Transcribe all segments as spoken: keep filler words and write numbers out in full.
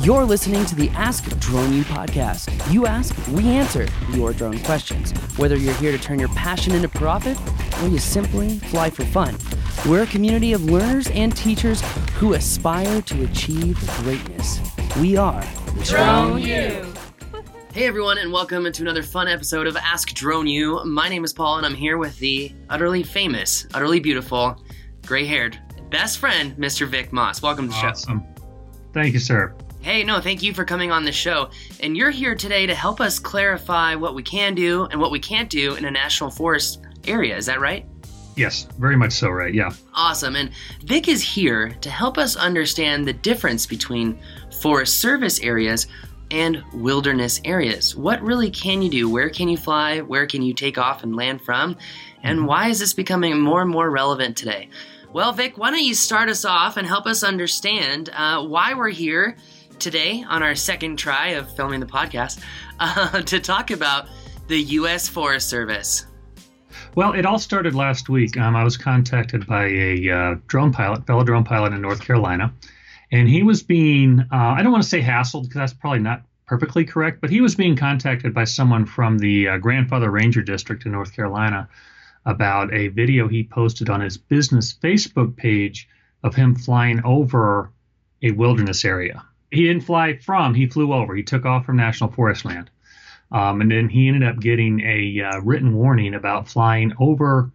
You're listening to the Ask Drone U podcast. You ask, we answer your drone questions. Whether you're here to turn your passion into profit or you simply fly for fun, we're a community of learners and teachers who aspire to achieve greatness. We are Drone U. Hey everyone, and welcome to another fun episode of Ask Drone U. My name is Paul, and I'm here with the utterly famous, utterly beautiful, gray-haired best friend, Mister Vic Moss. Welcome to the Awesome. show. Thank you, sir. Hey, no, thank you for coming on the show. And you're here today to help us clarify what we can do and what we can't do in a national forest area. Is that right? Yes, very much so, right? Yeah. Awesome. And Vic is here to help us understand the difference between Forest Service areas and wilderness areas. What really can you do? Where can you fly? Where can you take off and land from? And why is this becoming more and more relevant today? Well, Vic, why don't you start us off and help us understand uh, why we're here today on our second try of filming the podcast uh, to talk about the U S Forest Service. Well, it all started last week. Um, I was contacted by a uh, drone pilot, fellow drone pilot in North Carolina, and he was being, uh, I don't want to say hassled because that's probably not perfectly correct, but he was being contacted by someone from the uh, Grandfather Ranger District in North Carolina about a video he posted on his business Facebook page of him flying over a wilderness area. He didn't fly from, he flew over. He took off from National Forest Land. Um, and then he ended up getting a uh, written warning about flying over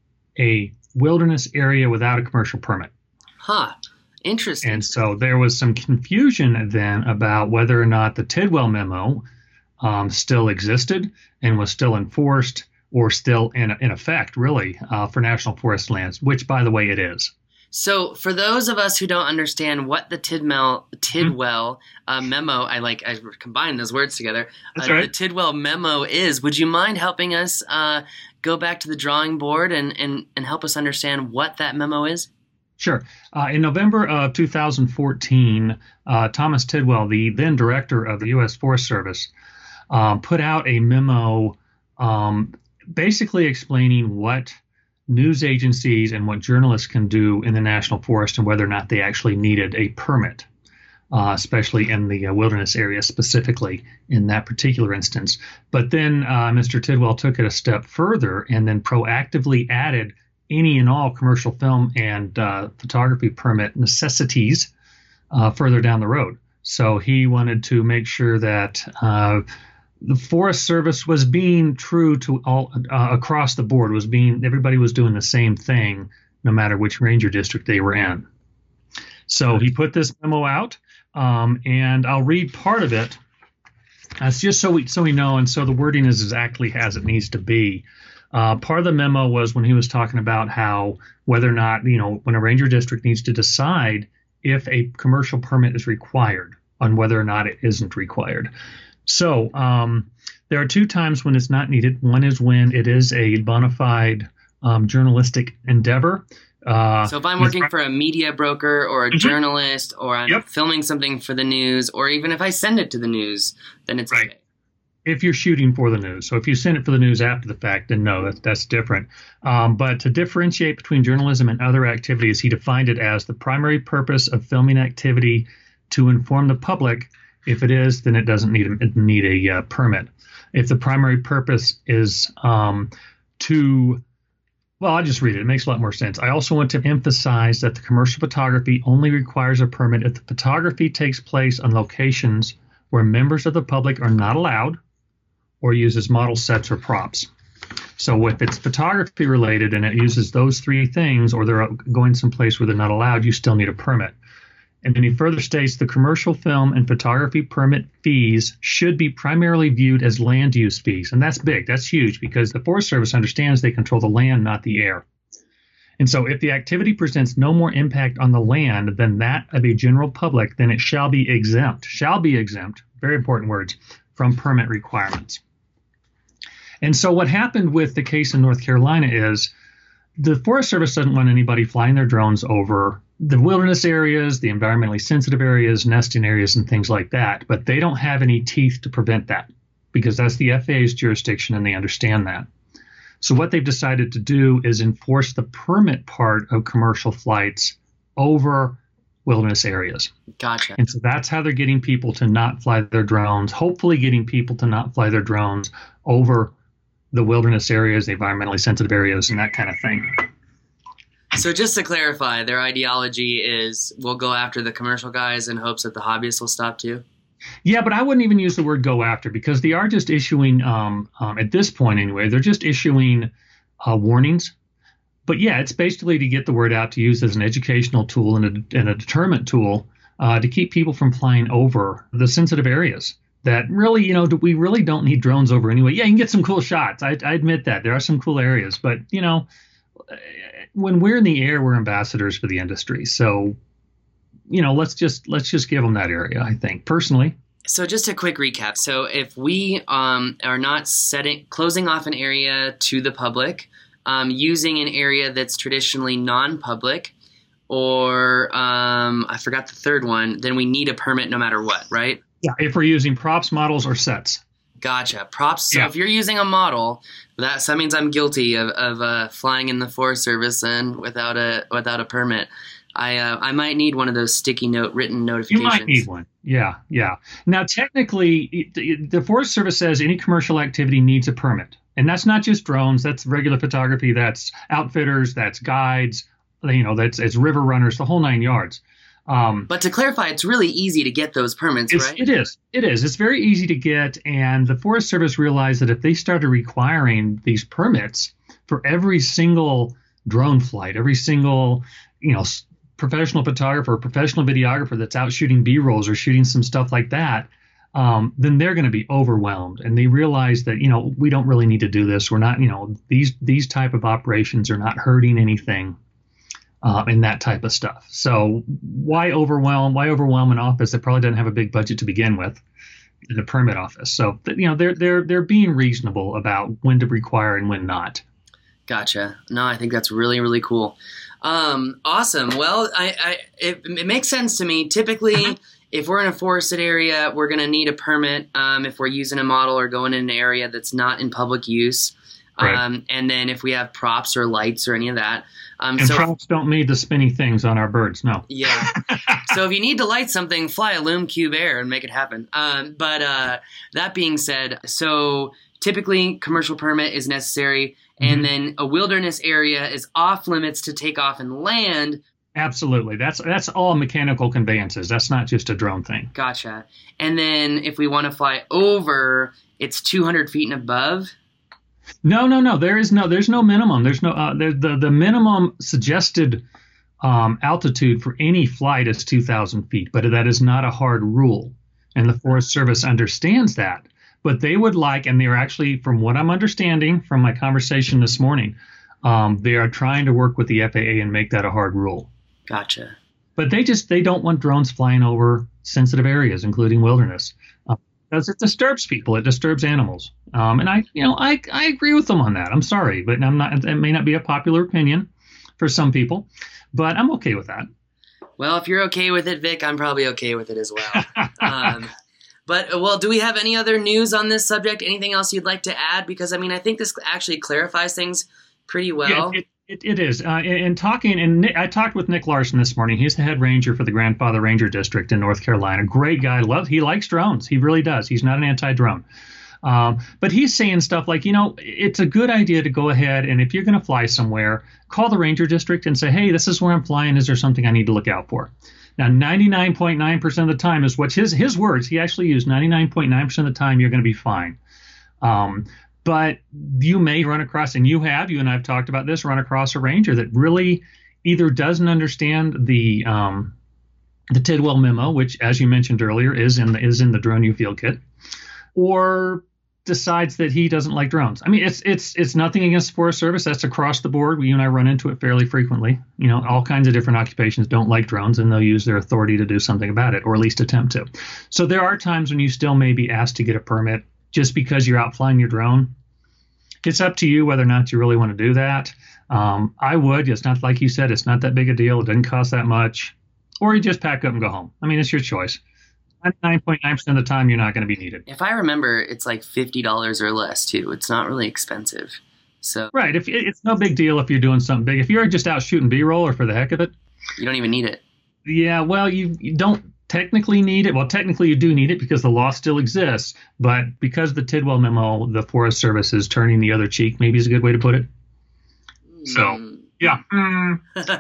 a wilderness area without a commercial permit. Huh. Interesting. And so there was some confusion then about whether or not the Tidwell memo um, still existed and was still enforced or still in, in effect, really, uh, for National Forest lands, which, by the way, it is. So for those of us who don't understand what the Tidwell, Tidwell uh, memo, I like I combined those words together, That's uh, right. the Tidwell memo is, would you mind helping us uh, go back to the drawing board and, and, and help us understand what that memo is? Sure. Uh, in November of two thousand fourteen, uh, Thomas Tidwell, the then director of the U S Forest Service, um, put out a memo um, basically explaining what news agencies and what journalists can do in the national forest and whether or not they actually needed a permit, uh, especially in the uh, wilderness area specifically in that particular instance. But then uh, Mister Tidwell took it a step further and then proactively added any and all commercial film and uh, photography permit necessities uh, further down the road. So he wanted to make sure that uh, the Forest Service was being true to all uh, across the board, was being everybody was doing the same thing, no matter which ranger district they were in. So he put this memo out, um, and I'll read part of it. That's just so we so we know, and so the wording is exactly as it needs to be. Uh, part of the memo was when he was talking about how whether or not, you know, when a ranger district needs to decide if a commercial permit is required on whether or not it isn't required. So um, there are two times when it's not needed. One is when it is a bona fide um, journalistic endeavor. Uh, so if I'm working for a media broker or a mm-hmm. journalist, or I'm Yep. filming something for the news, or even if I send it to the news, then it's Right. okay. If you're shooting for the news. So if you send it for the news after the fact, then no, that's, that's different. Um, but to differentiate between journalism and other activities, he defined it as the primary purpose of filming activity to inform the public. If it is, then it doesn't need a, need a uh, permit. If the primary purpose is um, to, well, I'll just read it. It makes a lot more sense. I also want to emphasize that the commercial photography only requires a permit if the photography takes place on locations where members of the public are not allowed or uses model sets or props. So if it's photography related and it uses those three things, or they're going someplace where they're not allowed, you still need a permit. And then he further states the commercial film and photography permit fees should be primarily viewed as land use fees. And that's big. That's huge because the Forest Service understands they control the land, not the air. And so if the activity presents no more impact on the land than that of a general public, then it shall be exempt, shall be exempt, very important words, from permit requirements. And so what happened with the case in North Carolina is the Forest Service doesn't want anybody flying their drones over the wilderness areas, the environmentally sensitive areas, nesting areas, and things like that. But they don't have any teeth to prevent that because that's the F A A's jurisdiction and they understand that. So what they've decided to do is enforce the permit part of commercial flights over wilderness areas. Gotcha. And so that's how they're getting people to not fly their drones, hopefully getting people to not fly their drones over the wilderness areas, the environmentally sensitive areas, and that kind of thing. So just to clarify, their ideology is we'll go after the commercial guys in hopes that the hobbyists will stop too? Yeah, but I wouldn't even use the word go after, because they are just issuing, um, um, at this point anyway, they're just issuing uh, warnings. But yeah, it's basically to get the word out, to use as an educational tool and a, and a deterrent tool uh, to keep people from flying over the sensitive areas that really, you know, we really don't need drones over anyway. Yeah, you can get some cool shots. I, I admit that. There are some cool areas. But, you know, when we're in the air, we're ambassadors for the industry. So, you know, let's just let's just give them that area, I think, personally. So just a quick recap. So if we um, are not setting closing off an area to the public, um, using an area that's traditionally non-public, or um, I forgot the third one, then we need a permit no matter what, right? Yeah, if we're using props, models, or sets. Gotcha. Props. So yeah. If you're using a model, that, that means I'm guilty of, of uh, flying in the Forest Service and without a without a permit. I uh, I might need one of those sticky note written notifications. You might need one. Yeah, yeah. Now, technically, it, it, the Forest Service says any commercial activity needs a permit. And that's not just drones. That's regular photography. That's outfitters. That's guides. You know, that's it's river runners, the whole nine yards. Um, but to clarify, it's really easy to get those permits, right? It is. It is. It's very easy to get. And the Forest Service realized that if they started requiring these permits for every single drone flight, every single, you know, professional photographer, professional videographer that's out shooting B-rolls or shooting some stuff like that, um, then they're going to be overwhelmed. And they realize that, you know, we don't really need to do this. We're not, you know, these these type of operations are not hurting anything. Uh, and that type of stuff. So why overwhelm? Why overwhelm an office that probably doesn't have a big budget to begin with, in the permit office? So you know they're they're they're being reasonable about when to require and when not. Gotcha. No, I think that's really really cool. Um, awesome. Well, I, I it, it makes sense to me. Typically, if we're in a forested area, we're going to need a permit um, if we're using a model or going in an area that's not in public use. Right. Um, and then if we have props or lights or any of that. Um, and so, props don't need the spinny things on our birds, no. Yeah. So if you need to light something, fly a Lume Cube Air and make it happen. Um, but uh, that being said, so typically commercial permit is necessary, and mm-hmm. then a wilderness area is off limits to take off and land. Absolutely. That's that's all mechanical conveyances. That's not just a drone thing. Gotcha. And then if we want to fly over, it's two hundred feet and above. No, no, no. There is no. There's no minimum. There's no. Uh, the, the the minimum suggested um, altitude for any flight is two thousand feet, but that is not a hard rule, and the Forest Service understands that. But they would like, and they're actually, from what I'm understanding from my conversation this morning, um, they are trying to work with the F A A and make that a hard rule. Gotcha. But they just they don't want drones flying over sensitive areas, including wilderness. Uh, Because it disturbs people, it disturbs animals, um, and I, you know, I I agree with them on that. I'm sorry, but I'm not. It may not be a popular opinion for some people, but I'm okay with that. Well, if you're okay with it, Vic, I'm probably okay with it as well. um, but well, do we have any other news on this subject? Anything else you'd like to add? Because I mean, I think this actually clarifies things pretty well. Yeah, it, it, it is. Uh, in, in talking, and Nick, I talked with Nick Larson this morning. He's the head ranger for the Grandfather Ranger District in North Carolina. Great guy. Love. He likes drones. He really does. He's not an anti-drone. Um, but he's saying stuff like, you know, it's a good idea to go ahead and if you're going to fly somewhere, call the Ranger District and say, hey, this is where I'm flying. Is there something I need to look out for? Now, ninety-nine point nine percent of the time is what's his his words. He actually used ninety-nine point nine percent of the time you're going to be fine. Um, But you may run across, and you have, you and I have talked about this, run across a ranger that really either doesn't understand the um, the Tidwell memo, which, as you mentioned earlier, is in the is in the Drone U Field Kit, or decides that he doesn't like drones. I mean, it's it's it's nothing against the Forest Service. That's across the board. You and I run into it fairly frequently. You know, all kinds of different occupations don't like drones, and they'll use their authority to do something about it, or at least attempt to. So there are times when you still may be asked to get a permit just because you're out flying your drone. It's up to you whether or not you really want to do that. Um, I would. It's not like you said. It's not that big a deal. It doesn't cost that much. Or you just pack up and go home. I mean, it's your choice. ninety-nine point nine percent of the time, you're not going to be needed. If I remember, it's like fifty dollars or less, too. It's not really expensive. So Right. If It's no big deal if you're doing something big. If you're just out shooting B-roll or for the heck of it. You don't even need it. Yeah, well, you, you don't technically need it. Well, technically you do need it because the law still exists. But because of the Tidwell memo, the Forest Service is turning the other cheek, maybe is a good way to put it. So, yeah. Mm.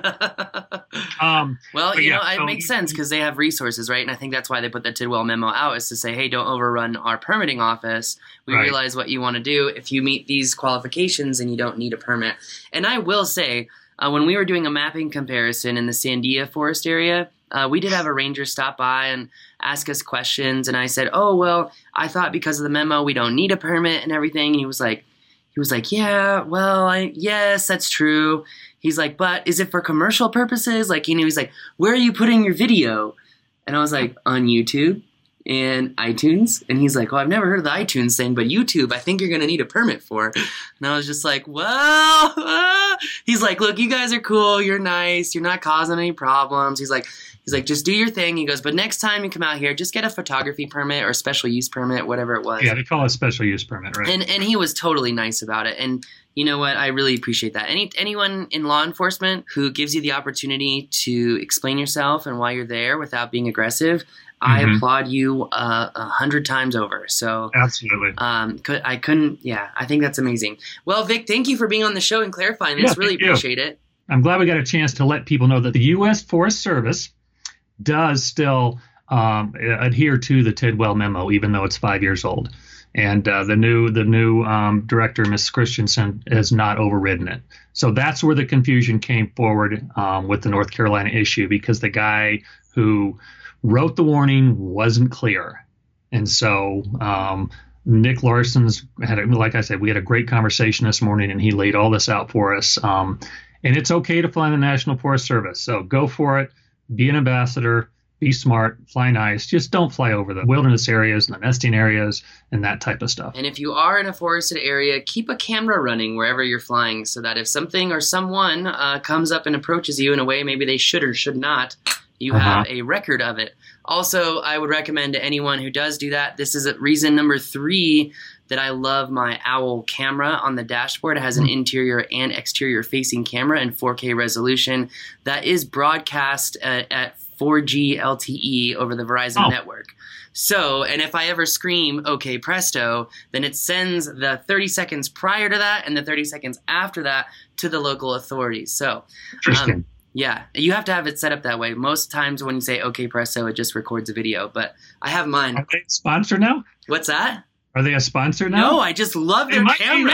um, well, you yeah, know, it so, makes sense because they have resources, right? And I think that's why they put the Tidwell memo out, is to say, hey, don't overrun our permitting office. We right. realize what you want to do. If you meet these qualifications, then you don't need a permit. And I will say, uh, when we were doing a mapping comparison in the Sandia Forest area, uh, we did have a ranger stop by and ask us questions. And I said, oh, well, I thought because of the memo, we don't need a permit and everything. And he was like, He was like, yeah, well, I, yes, that's true. He's like, but is it for commercial purposes? Like, you know, he's like, where are you putting your video? And I was like, on YouTube and iTunes. And he's like, oh, I've never heard of the iTunes thing, but YouTube, I think you're going to need a permit for. And I was just like, well, ah. He's like, look, you guys are cool. You're nice. You're not causing any problems. He's like, He's like, just do your thing. He goes, but next time you come out here, just get a photography permit or special use permit, whatever it was. Yeah, they call it special use permit, right? And and he was totally nice about it. And you know what? I really appreciate that. Any anyone in law enforcement who gives you the opportunity to explain yourself and why you're there without being aggressive, mm-hmm. I applaud you uh, a hundred times over. So absolutely. Um, could, I couldn't. Yeah, I think that's amazing. Well, Vic, thank you for being on the show and clarifying this. Yeah, really appreciate it. I'm glad we got a chance to let people know that the U S Forest Service does still um, adhere to the Tidwell memo, even though it's five years old. And uh, the new the new um, director, Miz Christensen, has not overridden it. So that's where the confusion came forward um, with the North Carolina issue, because the guy who wrote the warning wasn't clear. And so um, Nick Larson's had, a, like I said, we had a great conversation this morning, and he laid all this out for us. Um, and it's okay to fly in the National Forest Service. So go for it. Be an ambassador, be smart, fly nice. Just don't fly over the wilderness areas and the nesting areas and that type of stuff. And if you are in a forested area, keep a camera running wherever you're flying, so that if something or someone uh, comes up and approaches you in a way maybe they should or should not, you uh-huh. have a record of it. Also, I would recommend to anyone who does do that, this is reason number three that I love my OWL camera on the dashboard. It has an interior and exterior facing camera in four K resolution that is broadcast at, at four G L T E over the Verizon oh. network. So, and if I ever scream, okay, presto, then it sends the thirty seconds prior to that and the thirty seconds after that to the local authorities. So, Interesting. Um, yeah, you have to have it set up that way. Most times when you say, okay, presto, it just records a video, but I have mine. Are they sponsored now? What's that? Are they a sponsor now? No, I just love their camera.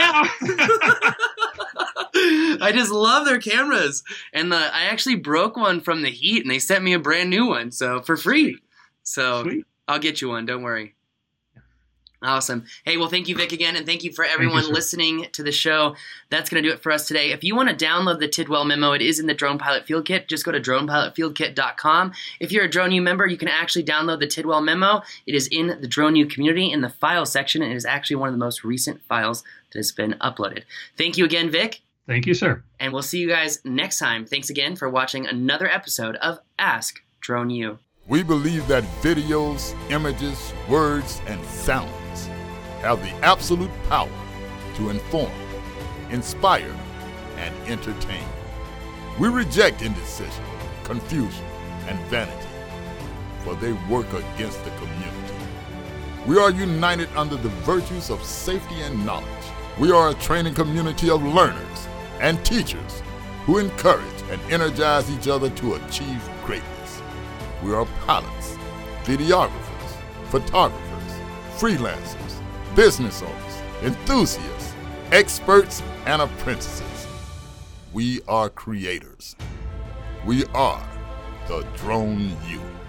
I just love their cameras. And the, I actually broke one from the heat, and they sent me a brand new one, so for free. So Sweet. I'll get you one. Don't worry. Awesome. Hey, well, thank you, Vic, again, and thank you for everyone you, listening to the show. That's going to do it for us today. If you want to download the Tidwell memo, it is in the Drone Pilot Field Kit. Just go to drone pilot field kit dot com. If you're a Drone U member, you can actually download the Tidwell memo. It is in the Drone U community in the file section, and it is actually one of the most recent files that has been uploaded. Thank you again, Vic. Thank you, sir. And we'll see you guys next time. Thanks again for watching another episode of Ask Drone U. We believe that videos, images, words, and sounds have the absolute power to inform, inspire, and entertain. We reject indecision, confusion, and vanity, for they work against the community. We are united under the virtues of safety and knowledge. We are a training community of learners and teachers who encourage and energize each other to achieve greatness. We are pilots, videographers, photographers, freelancers, business owners, enthusiasts, experts, and apprentices. We are creators. We are the Drone U.